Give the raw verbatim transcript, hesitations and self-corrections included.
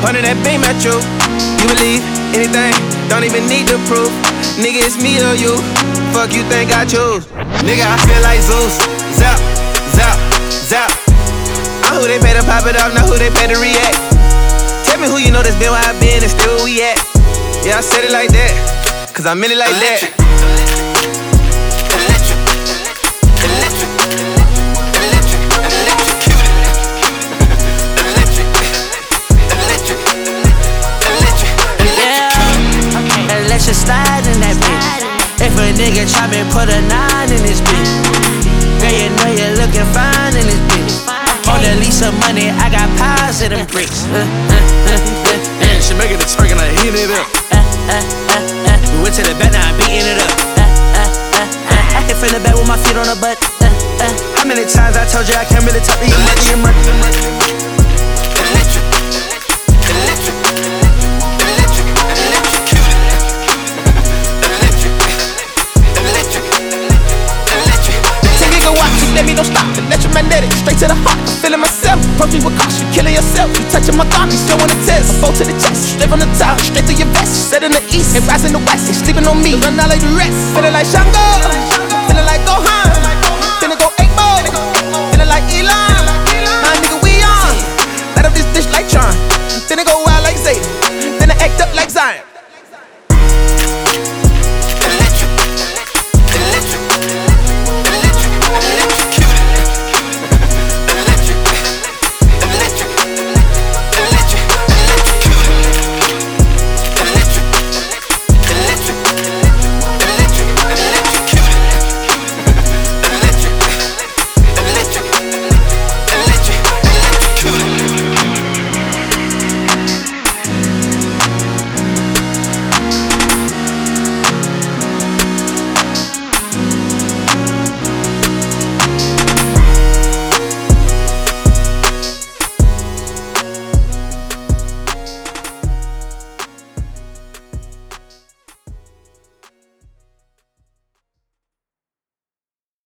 Hundred that beam at you. You believe anything, don't even need the proof. Nigga, it's me or you. Fuck you think I choose. Nigga, I feel like Zeus. Zap, zap, zap. I'm who they pay to pop it off, not who they pay to react. Tell me who you know that's been where I been and still where we at. Yeah, I said it like that, cause I'm in it like Electric. that. Electric. Electric. Electric. Electrocuted. Electric. Electric. Electric. Yeah, electric slide in that bitch. If a nigga try me, put a nine in this bitch. Girl, you know you're looking fine in this bitch. On the lease of money, I got pies in them bricks. Man, she making it twerk and I heat it up. We went to the back, now I'm beating it up. I hit from the back with my feet on the butt. How many times I told you I can't really talk to you? Electric. Money, money, money. Electric. Electric. Electric. Electrocuted. Electric. Electric. Electric. ten gigawatts, you let me don't stop. Electromagnetic, straight to the heart. I'm feeling myself. Approach me with caution, killing yourself. You touching my thumb, you still wanna test. A bow to the chest, straight from the top, straight to your vest. Set in the east, and rise in the west. They sleeping on me, run out like the rest. Feeling like Shango.